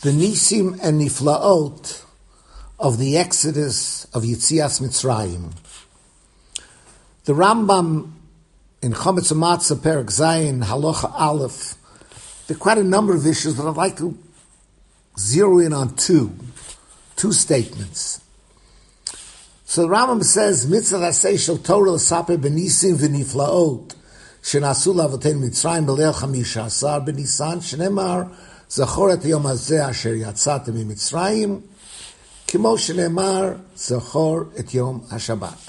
the Nisim and Niflaot of the Exodus of Yetzias Mitzrayim. The Rambam in Chometz Matzah Perek Zayin Halacha Aleph, there are quite a number of issues, but I'd like to zero in on two statements. So the Rambam says, Mitzvah Aseh Shel Torah L'Saper B'Nisim V'Niflaot Shenasu L'Avoteinu Mitzrayim B'Leil Chamisha Asar B'Nisan Shneimar Zachor Et Yom Hazeh Asher Yatzatem MiMitzrayim Kimo Shneimar Zachor Et Yom HaShabbat.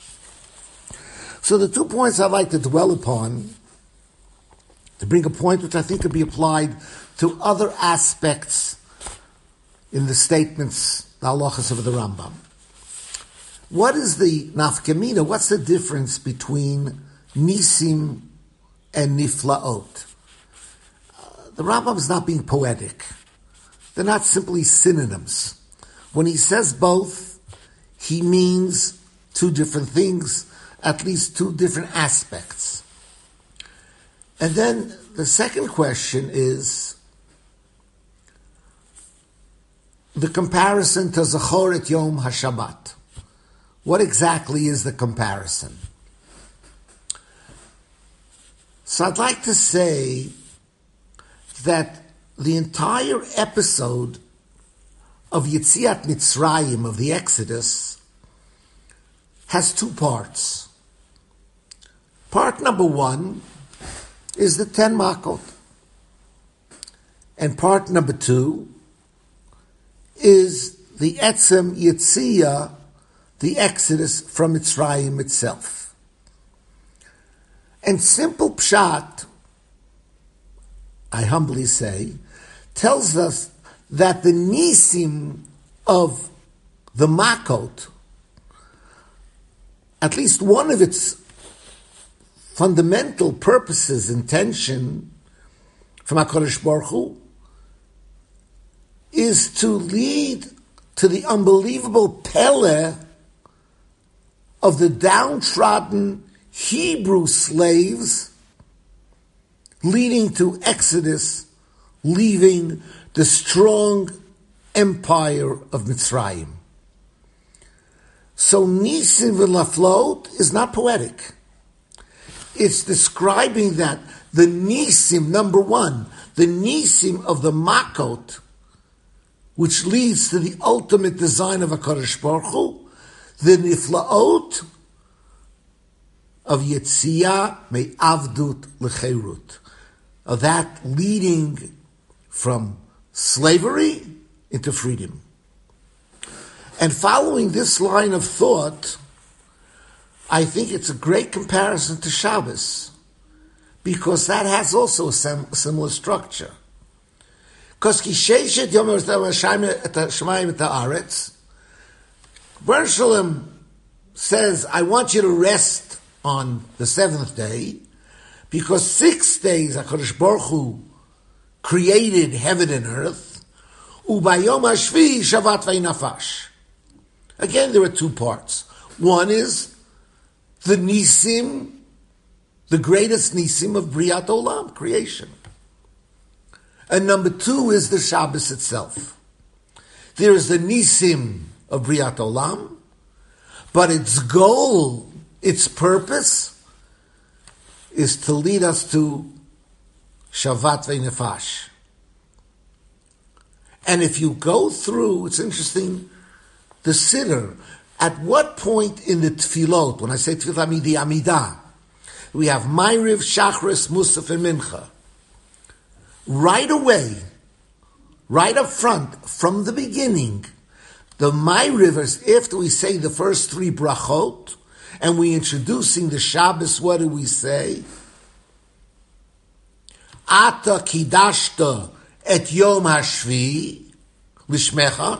So the 2 points I'd like to dwell upon, to bring a point which I think could be applied to other aspects in the statements, the halachas of the Rambam. What is the nafkamina? What's the difference between nisim and niflaot? The Rambam is not being poetic. They're not simply synonyms. When he says both, he means two different things, at least two different aspects. And then the second question is the comparison to Zachor Et Yom HaShabbat. What exactly is the comparison? So I'd like to say that the entire episode of Yetziat Mitzrayim, of the Exodus, has two parts. Part number one is the 10 Makot. And part number two is the Etzem Yetziyah, the Exodus from Mitzrayim itself. And simple pshat, I humbly say, tells us that the nisim of the Makot, at least one of its fundamental purposes, intention from HaKadosh Baruch Hu, is to lead to the unbelievable Pele of the downtrodden Hebrew slaves, leading to Exodus, leaving the strong empire of Mitzrayim. So Nisim v'Niflaot is not poetic. It's describing that the Nisim, number one, the Nisim of the Makot, which leads to the ultimate design of HaKadosh Baruch Hu, the Niflaot of Yetziyah me'avdut l'cheirut, of that leading from slavery into freedom. And following this line of thought, I think it's a great comparison to Shabbos, because that has also a similar structure. Because Kisheshet Yom Shemayim et Haaretz, Ber Shalom says, I want you to rest on the seventh day, because 6 days HaKadosh Baruch Hu created heaven and earth, Ubayom HaShvi Shavat V'Nafash. Again, there are two parts. One is the Nisim, the greatest Nisim of Briat Olam, creation. And number two is the Shabbos itself. There is the Nisim of Briat Olam, but its goal, its purpose, is to lead us to Shavat V'Nafash. And if you go through, it's interesting, the Siddur, at what point in the Tefillot, when I say Tefillah, I mean the Amidah, we have Ma'ariv, Shachris, Musaf, and Mincha. Right away, right up front, from the beginning, the Ma'ariv is after we say the first 3 brachot, and we introducing the Shabbos, what do we say? Ata kidashta et yom hashvi lishmecha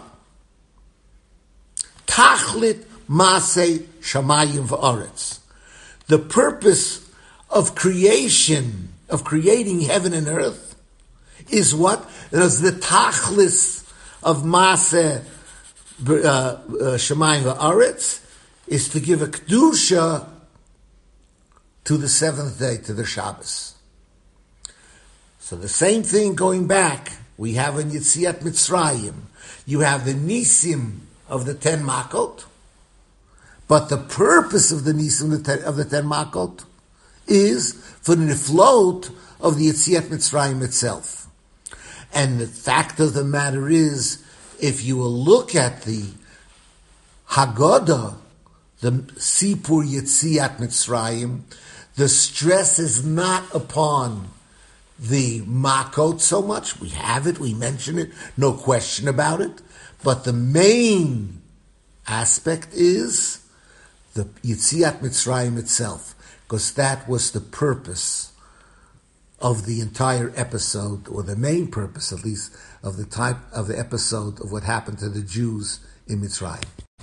tachlit masei shamayim v'aretz. The purpose of creation, of creating heaven and earth, is what? It is the tachlis of masei shamayim v'aretz, is to give a kedusha to the seventh day, to the Shabbos. So the same thing going back we have in Yetziat Mitzrayim, you have the Nisim of the 10 Makot, but the purpose of the Nisim of the 10 Makot is for the Niflot of the Yetziat Mitzrayim itself. And the fact of the matter is, if you will look at the Haggadah, the Sipur Yetziat Mitzrayim, the stress is not upon the Makot so much. We have it, we mention it, no question about it. But the main aspect is the Yetziat Mitzrayim itself, because that was the purpose of the entire episode, or the main purpose, at least, of the type of the episode of what happened to the Jews in Mitzrayim.